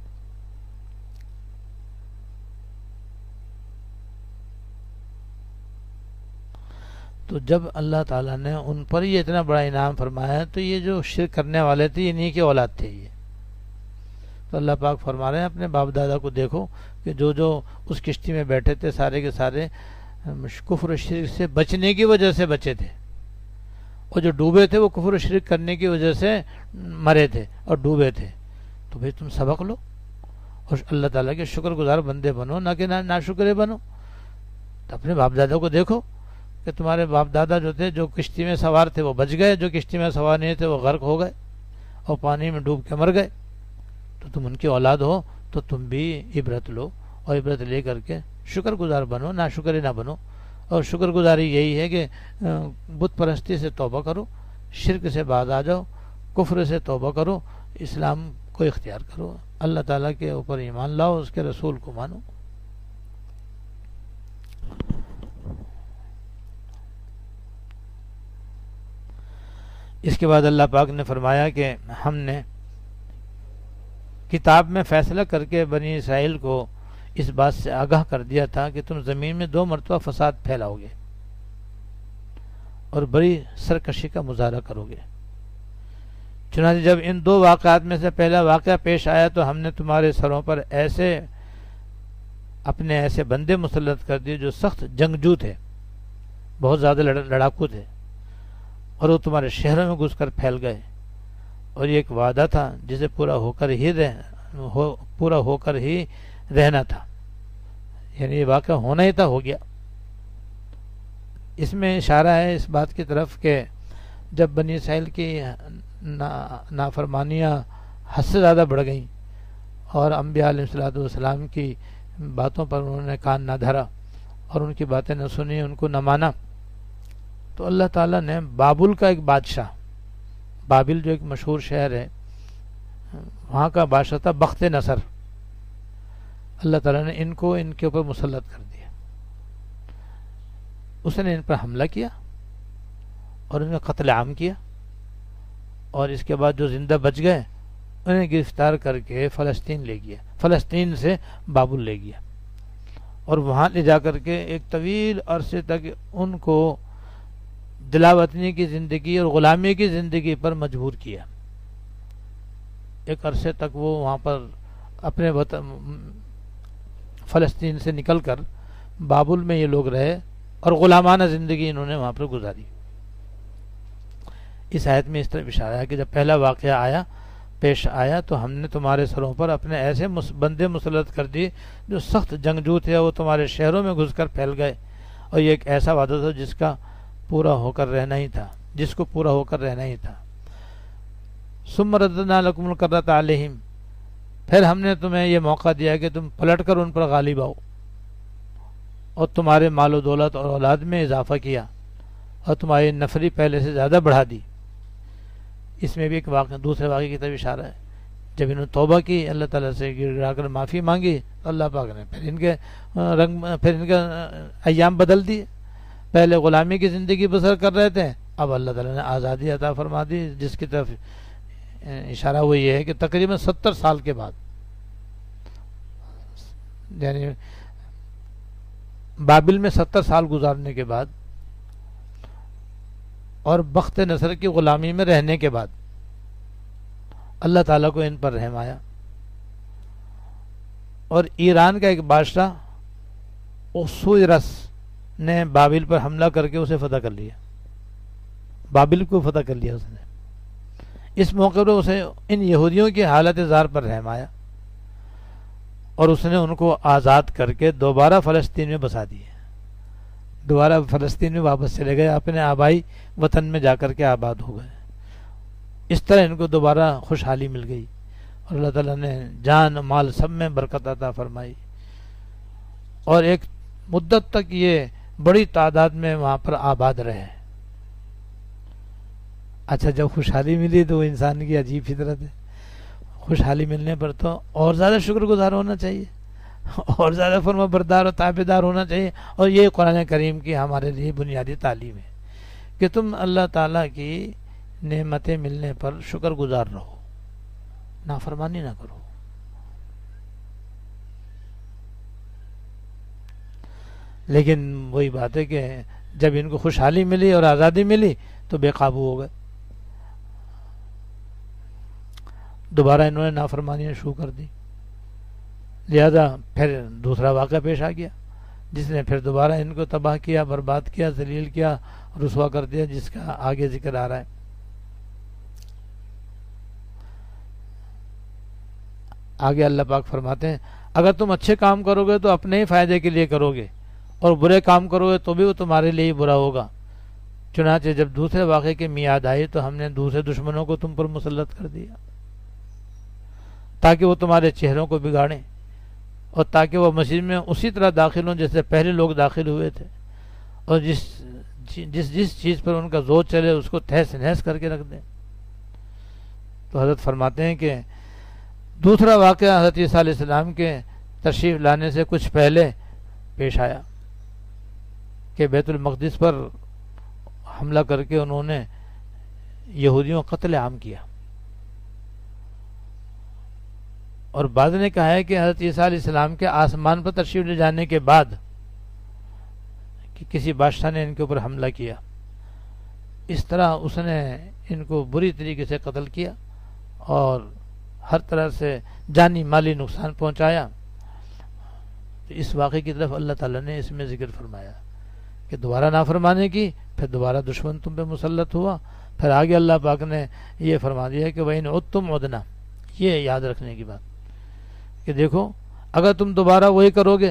تو جب اللہ تعالیٰ نے ان پر یہ اتنا بڑا انعام فرمایا تو یہ جو شرک کرنے والے تھے انہی کی اولاد تھے یہ۔ تو اللہ پاک فرما رہے ہیں اپنے باپ دادا کو دیکھو کہ جو اس کشتی میں بیٹھے تھے سارے کے سارے کفر و شرک سے بچنے کی وجہ سے بچے تھے، اور جو ڈوبے تھے وہ کفر و شرک کرنے کی وجہ سے مرے تھے اور ڈوبے تھے۔ تو بھئی تم سبق لو اور اللہ تعالیٰ کے شکر گزار بندے بنو، نہ کہ ناشکرے بنو۔ تو اپنے باپ دادا کو دیکھو کہ تمہارے باپ دادا جو تھے، جو کشتی میں سوار تھے وہ بچ گئے، جو کشتی میں سوار نہیں تھے وہ غرق ہو گئے اور پانی میں ڈوب کے مر گئے. تو تم ان کی اولاد ہو تو تم بھی عبرت لو، اور عبرت لے کر کے شکر گزار بنو، نہ شکر نہ بنو. اور شکر گزاری یہی ہے کہ بت پرستی سے توبہ کرو، شرک سے باز آ جاؤ، کفر سے توبہ کرو، اسلام کو اختیار کرو، اللہ تعالیٰ کے اوپر ایمان لاؤ، اس کے رسول کو مانو. اس کے بعد اللہ پاک نے فرمایا کہ ہم نے کتاب میں فیصلہ کر کے بنی اسرائیل کو اس بات سے آگاہ کر دیا تھا کہ تم زمین میں 2 مرتبہ فساد پھیلاؤ گے اور بڑی سرکشی کا مظاہرہ کرو گے. چنانچہ جب ان 2 واقعات میں سے پہلا واقعہ پیش آیا تو ہم نے تمہارے سروں پر اپنے ایسے بندے مسلط کر دیے جو سخت جنگجو تھے، بہت زیادہ لڑاکو تھے، اور وہ تمہارے شہروں میں گھس کر پھیل گئے. اور یہ ایک وعدہ تھا جسے پورا ہو کر ہی رہنا تھا، یعنی یہ واقعہ ہونا ہی تھا، ہو گیا. اس میں اشارہ ہے اس بات کی طرف کہ جب بنی اسرائیل کی نافرمانیاں حد سے زیادہ بڑھ گئیں اور انبیاء علیہ الصلوۃ والسلام کی باتوں پر انہوں نے کان نہ دھرا اور ان کی باتیں نہ سنی، ان کو نہ مانا، تو اللہ تعالیٰ نے بابل کا ایک بادشاہ، بابل جو ایک مشہور شہر ہے، وہاں کا بادشاہ تھا بخت نصر، اللہ تعالیٰ نے ان کے اوپر مسلط کر دیا. اس نے ان پر حملہ کیا اور ان کا قتل عام کیا، اور اس کے بعد جو زندہ بچ گئے انہیں گرفتار کر کے فلسطین لے گیا، فلسطین سے بابل لے گیا، اور وہاں لے جا کر کے ایک طویل عرصے تک ان کو دلاوطنی کی زندگی اور غلامی کی زندگی پر مجبور کیا. ایک عرصے تک وہ وہاں پر اپنے فلسطین سے نکل کر بابل میں یہ لوگ رہے اور غلامانہ زندگی انہوں نے وہاں پر گزاری. اس آیت میں اس طرح اشارہ ہے کہ جب پہلا واقعہ پیش آیا تو ہم نے تمہارے سروں پر اپنے ایسے بندے مسلط کر دیے جو سخت جنگجو تھے، وہ تمہارے شہروں میں گھس کر پھیل گئے. اور یہ ایک ایسا وعدہ تھا جس کو پورا ہو کر رہنا ہی تھا. ثم رددنا لکم الکرۃ علیہم، پھر ہم نے تمہیں یہ موقع دیا کہ تم پلٹ کر ان پر غالب آؤ اور تمہارے مال و دولت اور اولاد میں اضافہ کیا اور تمہاری نفری پہلے سے زیادہ بڑھا دی. اس میں بھی ایک دوسرے واقعے کی طرف اشارہ ہے. جب انہوں نے توبہ کی، اللہ تعالیٰ سے گر گرا کر معافی مانگی، تو اللہ پاک نے پھر ان کے ایام بدل دیے. پہلے غلامی کی زندگی بسر کر رہے تھے، اب اللہ تعالیٰ نے آزادی عطا فرما دی، جس کی طرف اشارہ وہ یہ ہے کہ تقریباً 70 سال کے بعد، یعنی بابل میں 70 سال گزارنے کے بعد اور بخت نصر کی غلامی میں رہنے کے بعد اللہ تعالیٰ کو ان پر رحم آیا، اور ایران کا ایک بادشاہ اوسوئرس نے بابل پر حملہ کر کے اسے فتح کر لیا، بابل کو فتح کر لیا اس نے. اس موقع پر اسے ان یہودیوں کی حالت زار پر رحم آیا اور اس نے ان کو آزاد کر کے دوبارہ فلسطین میں بسا دیے، دوبارہ فلسطین میں واپس چلے گئے، اپنے آبائی وطن میں جا کر کے آباد ہو گئے. اس طرح ان کو دوبارہ خوشحالی مل گئی اور اللہ تعالیٰ نے جان مال سب میں برکت عطا فرمائی، اور ایک مدت تک یہ بڑی تعداد میں وہاں پر آباد رہے. اچھا، جب خوشحالی ملی تو وہ انسان کی عجیب فطرت ہے، خوشحالی ملنے پر تو اور زیادہ شکر گزار ہونا چاہیے، اور زیادہ فرما بردار اور تابعدار ہونا چاہیے. اور یہ قرآن کریم کی ہمارے لیے بنیادی تعلیم ہے کہ تم اللہ تعالیٰ کی نعمتیں ملنے پر شکر گزار رہو، نافرمانی نہ کرو. لیکن وہی بات ہے کہ جب ان کو خوشحالی ملی اور آزادی ملی تو بے قابو ہو گئے، دوبارہ انہوں نے نافرمانیاں شروع کر دی. لہذا پھر دوسرا واقعہ پیش آ گیا جس نے پھر دوبارہ ان کو تباہ کیا، برباد کیا، ذلیل کیا، رسوا کر دیا، جس کا آگے ذکر آ رہا ہے. آگے اللہ پاک فرماتے ہیں اگر تم اچھے کام کرو گے تو اپنے ہی فائدے کے لیے کرو گے، اور برے کام کرو گے تو بھی وہ تمہارے لیے برا ہوگا۔ چنانچہ جب دوسرے واقعے کی میعاد آئی تو ہم نے دوسرے دشمنوں کو تم پر مسلط کر دیا تاکہ وہ تمہارے چہروں کو بگاڑیں اور تاکہ وہ مسجد میں اسی طرح داخل ہوں جیسے پہلے لوگ داخل ہوئے تھے، اور جس چیز پر ان کا زور چلے اس کو تہس نہس کر کے رکھ دیں۔ تو حضرت فرماتے ہیں کہ دوسرا واقعہ حضرت عیسیٰ علیہ السلام کے تشریف لانے سے کچھ پہلے پیش آیا کہ بیت المقدس پر حملہ کر کے انہوں نے یہودیوں کا قتل عام کیا، اور بعض نے کہا ہے کہ حضرت عیسیٰ علیہ السلام کے آسمان پر تشریف لے جانے کے بعد کہ کسی بادشاہ نے ان کے اوپر حملہ کیا، اس طرح اس نے ان کو بری طریقے سے قتل کیا اور ہر طرح سے جانی مالی نقصان پہنچایا۔ تو اس واقعے کی طرف اللہ تعالیٰ نے اس میں ذکر فرمایا کہ دوبارہ نافرمانی کی، پھر دوبارہ دشمن تم پہ مسلط ہوا، پھر آگے اللہ پاک نے یہ فرما دیا کہ وَإِنْ عُدْتُمْ عُدْنَا۔ یہ یاد رکھنے کی بات کہ دیکھو اگر تم دوبارہ وہی کرو گے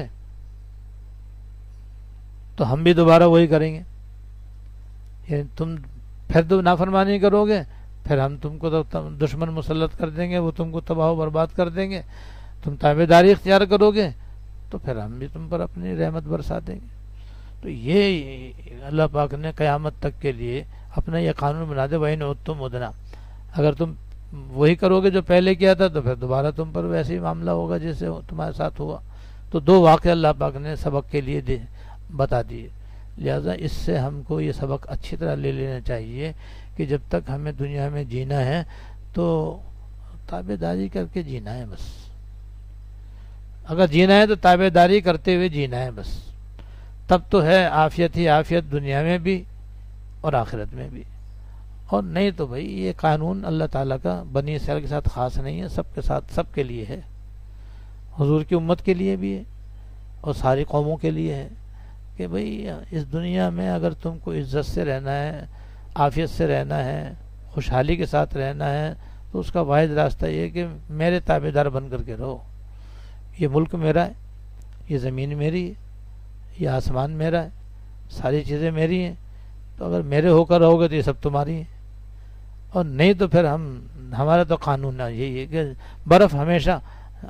تو ہم بھی دوبارہ وہی کریں گے، یعنی تم پھر تو نافرمانی کرو گے، پھر ہم تم کو دشمن مسلط کر دیں گے، وہ تم کو تباہ و برباد کر دیں گے، تم تابعداری اختیار کرو گے تو پھر ہم بھی تم پر اپنی رحمت برسا دیں گے۔ تو یہ اللہ پاک نے قیامت تک کے لیے اپنا یہ قانون بنا دے، وَإِنْ عُدْتُمْ عُدْنَا۔ اگر تم وہی کرو گے جو پہلے کیا تھا تو پھر دوبارہ تم پر ویسے ہی معاملہ ہوگا جیسے تمہارے ساتھ ہوا۔ تو دو واقعہ اللہ پاک نے سبق کے لیے بتا دیے، لہذا اس سے ہم کو یہ سبق اچھی طرح لے لینا چاہیے کہ جب تک ہمیں دنیا میں جینا ہے تو تابعداری کر کے جینا ہے بس۔ اگر جینا ہے تو تابعداری کرتے ہوئے جینا ہے بس، تب تو ہے عافیت ہی عافیت دنیا میں بھی اور آخرت میں بھی، اور نہیں تو بھائی یہ قانون اللہ تعالیٰ کا بنی اسرائیل کے ساتھ خاص نہیں ہے، سب کے ساتھ سب کے لیے ہے، حضور کی امت کے لیے بھی ہے اور ساری قوموں کے لیے ہے کہ بھئی اس دنیا میں اگر تم کو عزت سے رہنا ہے، عافیت سے رہنا ہے، خوشحالی کے ساتھ رہنا ہے تو اس کا واحد راستہ یہ ہے کہ میرے تابعدار بن کر کے رہو۔ یہ ملک میرا ہے، یہ زمین میری ہے، یہ آسمان میرا ہے، ساری چیزیں میری ہیں، تو اگر میرے ہو کر رہو گے تو یہ سب تمہاری ہیں، اور نہیں تو پھر ہمارا تو قانون یہی ہے کہ برف ہمیشہ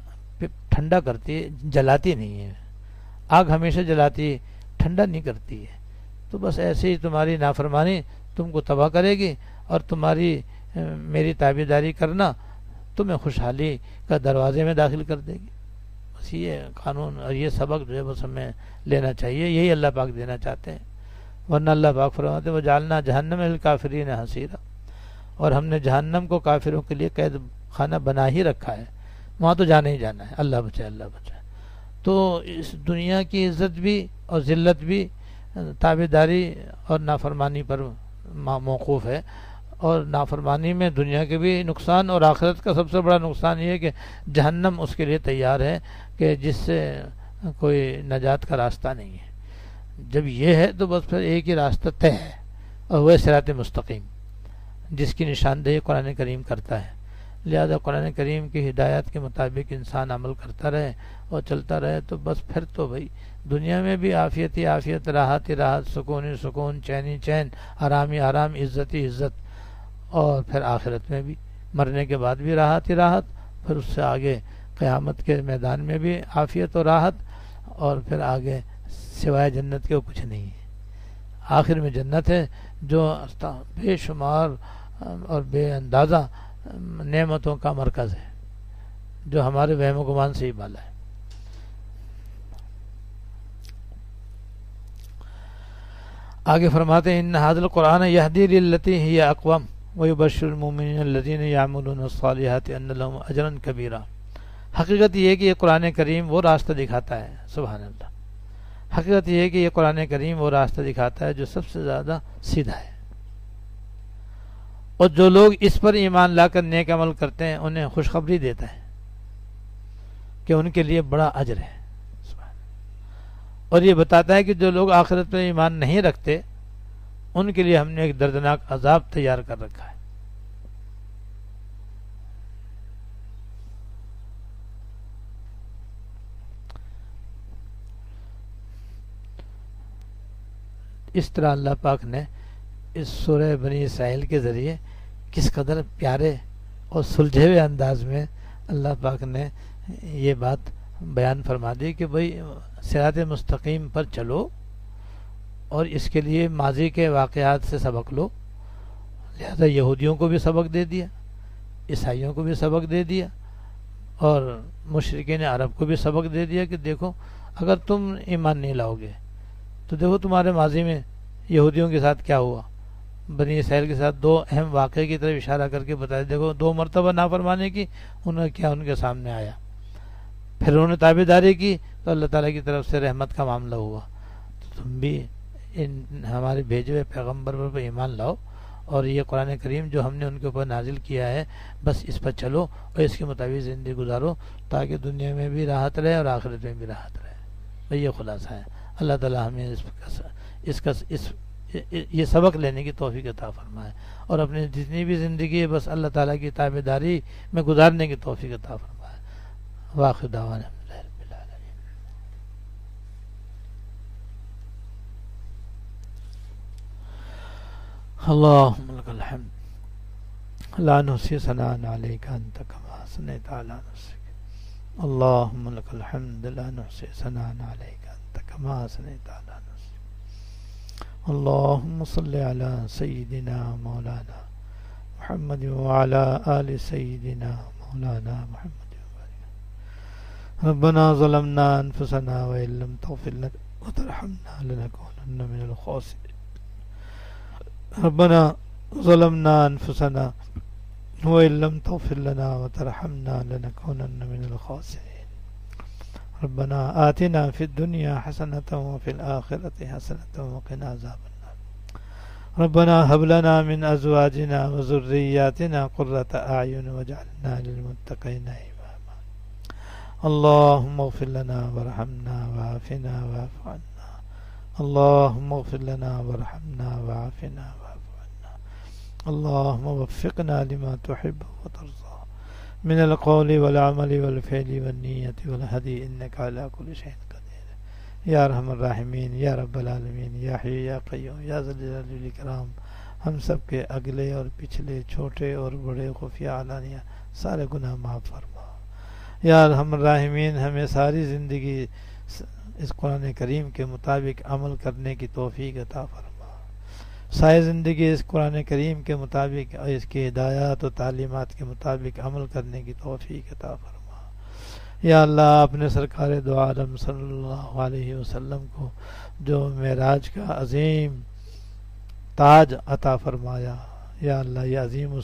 ٹھنڈا کرتی ہے، جلاتی نہیں ہے، آگ ہمیشہ جلاتی ہے، ٹھنڈا نہیں کرتی ہے۔ تو بس ایسے ہی تمہاری نافرمانی تم کو تباہ کرے گی، اور تمہاری میری تابعداری کرنا تمہیں خوشحالی کا دروازے میں داخل کر دے گی۔ بس یہ قانون اور یہ سبق جو ہے بس ہمیں لینا چاہیے، یہی اللہ پاک دینا چاہتے ہیں۔ ورنہ اللہ پاک فرماتے وہ جعلنا جہنم للکافرین حصیرا، اور ہم نے جہنم کو کافروں کے لیے قید خانہ بنا ہی رکھا ہے، وہاں تو جانا ہی جانا ہے، اللہ بچائے اللہ بچائے۔ تو اس دنیا کی عزت بھی اور ذلت بھی تابعداری اور نافرمانی پر موقوف ہے، اور نافرمانی میں دنیا کے بھی نقصان اور آخرت کا سب سے بڑا نقصان یہ ہے کہ جہنم اس کے لیے تیار ہے کہ جس سے کوئی نجات کا راستہ نہیں ہے۔ جب یہ ہے تو بس پھر ایک ہی راستہ طے ہے، اور وہ صراط مستقیم، جس کی نشاندہی قرآن کریم کرتا ہے۔ لہذا قرآن کریم کی ہدایات کے مطابق انسان عمل کرتا رہے اور چلتا رہے تو بس پھر تو بھائی دنیا میں بھی عافیت ہی عافیت، راحت ہی راحت، سکون ہی سکون، چین ہی چین، آرام ہی آرام، عزت ہی عزت، اور پھر آخرت میں بھی مرنے کے بعد بھی راحت ہی راحت، پھر اس سے آگے قیامت کے میدان میں بھی عافیت و راحت، اور پھر آگے سوائے جنت کے وہ کچھ نہیں ہے۔ آخر میں جنت ہے جو بے شمار اور بے اندازہ نعمتوں کا مرکز ہے، جو ہمارے وہم و گمان سے ہی بالا ہے۔ آگے فرماتے ہیں ان ھذا القرآن یہدی للتی ہی اقوم ویبشر المؤمنین الذین یعملون الصالحات ان لهم اجرا کبیرا۔ حقیقت یہ ہے کہ یہ قرآن کریم وہ راستہ دکھاتا ہے، سبحان اللہ، حقیقت یہ ہے کہ یہ قرآن کریم وہ راستہ دکھاتا ہے جو سب سے زیادہ سیدھا ہے، اور جو لوگ اس پر ایمان لا کر نیک عمل کرتے ہیں انہیں خوشخبری دیتا ہے کہ ان کے لیے بڑا اجر ہے، اور یہ بتاتا ہے کہ جو لوگ آخرت پر ایمان نہیں رکھتے ان کے لیے ہم نے ایک دردناک عذاب تیار کر رکھا ہے۔ اس طرح اللہ پاک نے اس سورہ بنی اسرائیل کے ذریعے کس قدر پیارے اور سلجھے ہوئے انداز میں اللہ پاک نے یہ بات بیان فرما دی کہ بھئی صراط مستقیم پر چلو اور اس کے لیے ماضی کے واقعات سے سبق لو. لہذا یہودیوں کو بھی سبق دے دیا, عیسائیوں کو بھی سبق دے دیا, اور مشرکین عرب کو بھی سبق دے دیا کہ دیکھو اگر تم ایمان نہیں لاؤ گے تو دیکھو تمہارے ماضی میں یہودیوں کے ساتھ کیا ہوا. بنی اسرائیل کے ساتھ دو اہم واقعے کی طرف اشارہ کر کے بتایا, دیکھو 2 مرتبہ نافرمانی کی, انہوں کیا ان کے سامنے آیا, پھر انہوں نے تابعداری کی تو اللہ تعالیٰ کی طرف سے رحمت کا معاملہ ہوا. تو تم بھی ہمارے بھیجے ہوئے پیغمبر پر ایمان لاؤ اور یہ قرآن کریم جو ہم نے ان کے اوپر نازل کیا ہے بس اس پر چلو اور اس کے مطابق زندگی گزارو تاکہ دنیا میں بھی راحت رہے اور آخرت میں بھی راحت رہے. بھئی یہ خلاصہ ہے. اللہ تعالیٰ ہمیں یہ سبق لینے کی توفیق عطا فرمائے اور اپنی جتنی بھی زندگی ہے بس اللہ تعالیٰ کی تابعداری میں گزارنے کی توفیق عطا فرمائے. واخر دعوانا رب العالمین. اللهم لك الحمد لا نحصي ثناء عليك أنت كما أثنيت على نفسك. اللهم لك الحمد لا نحصي ثناء عليك أنت كما أثنيت على نفسك. اللهم صل على سيدنا مولانا محمد وعلى آل سيدنا مولانا محمد. ربنا ظلمنا أنفسنا وإن لم تغفر لنا وترحمنا لنكونن من الخاسرين. ربنا ظلمنا أنفسنا وإن لم تغفر لنا وترحمنا لنكونن من الخاسرين. ربنا آتنا في الدنيا حسنة وفي الآخرة حسنة وقنا عذاب النار. ربنا هب لنا من أزواجنا وذرياتنا قرة أعين واجعلنا للمتقين إماما. اللهم اغفر لنا وارحمنا وعافنا واعف عنا. اللهم اغفر لنا وارحمنا وعافنا واعف عنا. اللهم وفقنا لما تحب وترضى من القول والعمل والفعل والنية والهدي إنك على كل شيء قدير. یا ارحم الراحمین، یا رب العالمین، یا حی یا قیوم، یا ذی الجلال والاکرام، ہم سب کے اگلے اور پچھلے، چھوٹے اور بڑے، خفیہ علانیہ سارے گناہ معاف فرما. یا ارحم الراحمین، ہمیں ساری زندگی اس قرآن کریم کے مطابق عمل کرنے کی توفیق عطا فرما. ساری زندگی اس قرآن کریم کے مطابق اور اس کی ہدایات و تعلیمات کے مطابق عمل کرنے کی توفیق عطا فرما. یا اللہ، اپنے سرکار دو عالم صلی اللہ علیہ وسلم کو جو معراج کا عظیم تاج عطا فرمایا، یا اللہ یہ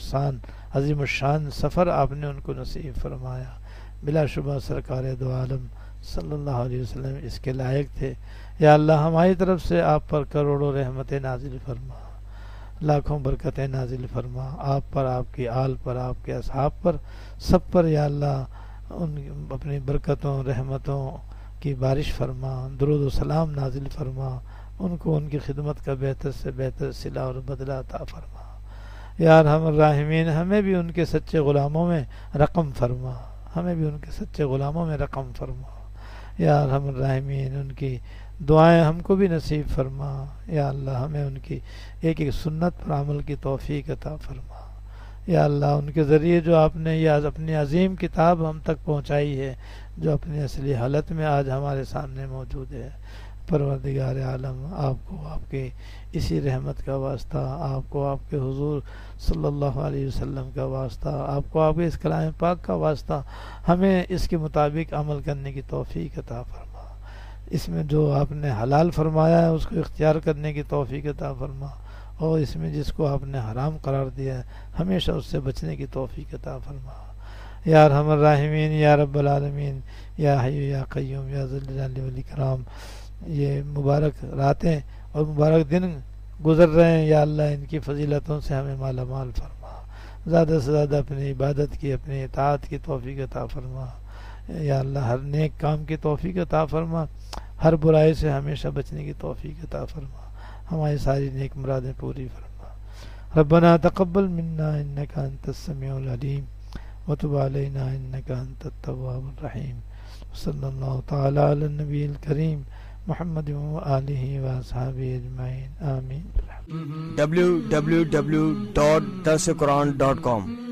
عظیم الشان سفر آپ نے ان کو نصیب فرمایا. بلا شبہ سرکار دو عالم صلی اللہ علیہ وسلم اس کے لائق تھے. یا اللہ، ہماری طرف سے آپ پر کروڑوں رحمتیں نازل فرما، لاکھوں برکتیں نازل فرما، آپ پر، آپ کی آل پر، آپ کے اصحاب پر، سب پر یا اللہ ان اپنی برکتوں رحمتوں کی بارش فرما، درود و سلام نازل فرما، ان کو ان کی خدمت کا بہتر سے بہتر صلہ اور بدلہ عطا فرما. یا ارحم الراحمین، ہمیں بھی ان کے سچے غلاموں میں رقم فرما، ہمیں بھی ان کے سچے غلاموں میں رقم فرما. یا ارحم الراحمین، ان کی دعائیں ہم کو بھی نصیب فرما. یا اللہ، ہمیں ان کی ایک ایک سنت پر عمل کی توفیق عطا فرما. یا اللہ، ان کے ذریعے جو آپ نے یہ اپنی عظیم کتاب ہم تک پہنچائی ہے، جو اپنی اصلی حالت میں آج ہمارے سامنے موجود ہے، پروردگار عالم، آپ کو آپ کے اسی رحمت کا واسطہ، آپ کو آپ کے حضور صلی اللہ علیہ وسلم کا واسطہ، آپ کو آپ کے اس کلام پاک کا واسطہ، ہمیں اس کے مطابق عمل کرنے کی توفیق عطا فرما. اس میں جو آپ نے حلال فرمایا ہے اس کو اختیار کرنے کی توفیق عطا فرما، اور اس میں جس کو آپ نے حرام قرار دیا ہے ہمیشہ اس سے بچنے کی توفیق عطا فرما. یا ارحم الراحمین، یا رب العالمین، یا حی یا قیوم، یا ذی الجلال والاکرام، یہ مبارک راتیں اور مبارک دن گزر رہے ہیں، یا اللہ ان کی فضیلتوں سے ہمیں مالا مال فرما. زیادہ سے زیادہ اپنی عبادت کی، اپنی اطاعت کی توفیق عطا فرما. یا اللہ، ہر نیک کام کی توفیق عطا فرما، ہر برائی سے ہمیشہ بچنے کی توفیق عطا فرما. ہماری ساری نیک مرادیں پوری فرما. ربنا تقبل منا انک انت السمیع العلیم وتب علینا انک انت التواب الرحیم. صلی اللہ تعالی علی النبی الکریم محمد وآلہ وصحبہ اجمعین آمین. www.darsequran.com